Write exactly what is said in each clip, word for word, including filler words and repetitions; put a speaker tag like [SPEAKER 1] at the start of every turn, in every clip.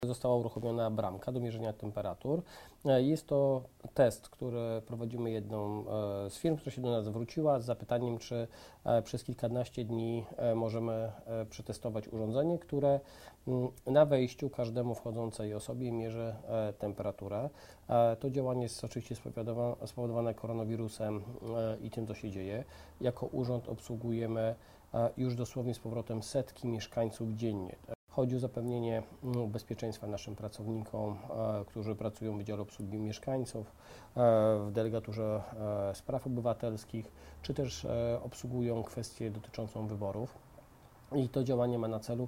[SPEAKER 1] Została uruchomiona bramka do mierzenia temperatur. Jest to test, który prowadzimy jedną z firm, która się do nas zwróciła z zapytaniem, czy przez kilkanaście dni możemy przetestować urządzenie, które na wejściu każdemu wchodzącej osobie mierzy temperaturę. To działanie jest oczywiście spowodowane koronawirusem i tym, co się dzieje. Jako urząd obsługujemy już dosłownie z powrotem setki mieszkańców dziennie. Chodzi o zapewnienie bezpieczeństwa naszym pracownikom, którzy pracują w Wydziale Obsługi Mieszkańców, w Delegaturze Spraw Obywatelskich, czy też obsługują kwestię dotyczącą wyborów. I to działanie ma na celu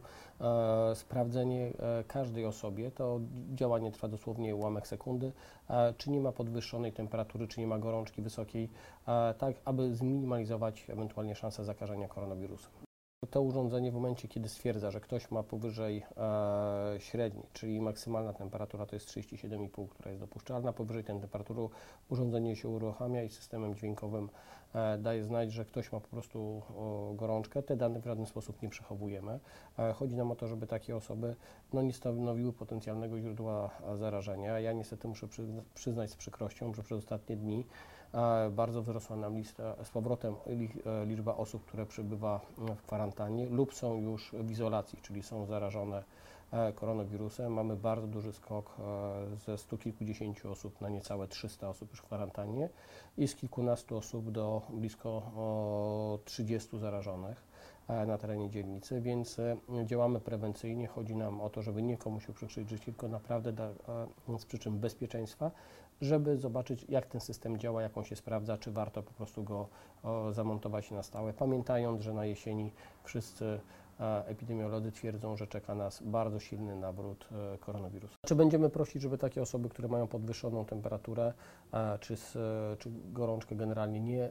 [SPEAKER 1] e, sprawdzenie e, każdej osobie. To działanie trwa dosłownie ułamek sekundy, e, czy nie ma podwyższonej temperatury, czy nie ma gorączki wysokiej, e, tak aby zminimalizować ewentualnie szanse zakażenia koronawirusem. To urządzenie w momencie, kiedy stwierdza, że ktoś ma powyżej e, średniej, czyli maksymalna temperatura to jest trzydzieści siedem i pół, która jest dopuszczalna, powyżej tej temperatury urządzenie się uruchamia i systemem dźwiękowym e, daje znać, że ktoś ma po prostu o, gorączkę. Te dane w żaden sposób nie przechowujemy. E, chodzi nam o to, żeby takie osoby no, nie stanowiły potencjalnego źródła zarażenia. Ja niestety muszę przyzna przyznać z przykrością, że przez ostatnie dni e, bardzo wzrosła nam lista, z powrotem li, e, liczba osób, które przybywa w kwarantannie lub są już w izolacji, czyli są zarażone koronawirusem. Mamy bardzo duży skok ze stu kilkudziesięciu osób na niecałe trzysta osób już w kwarantannie i z kilkunastu osób do blisko trzydziestu zarażonych na terenie dzielnicy, więc działamy prewencyjnie. Chodzi nam o to, żeby nikomu się uprzykrzyć życie, tylko naprawdę da, z przyczyn bezpieczeństwa, żeby zobaczyć, jak ten system działa, jak on się sprawdza, czy warto po prostu go o, zamontować na stałe, pamiętając, że na jesieni wszyscy epidemiolodzy twierdzą, że czeka nas bardzo silny nawrót koronawirusa. Czy będziemy prosić, żeby takie osoby, które mają podwyższoną temperaturę czy, czy gorączkę generalnie nie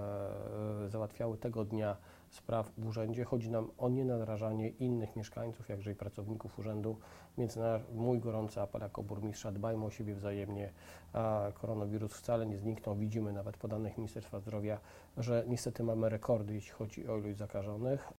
[SPEAKER 1] załatwiały tego dnia spraw w urzędzie? Chodzi nam o nienarażanie innych mieszkańców, jakże i pracowników urzędu, więc na mój gorący apel jako burmistrza: dbajmy o siebie wzajemnie. Koronawirus wcale nie zniknął. Widzimy nawet po danych Ministerstwa Zdrowia, że niestety mamy rekordy, jeśli chodzi o ilość zakażonych.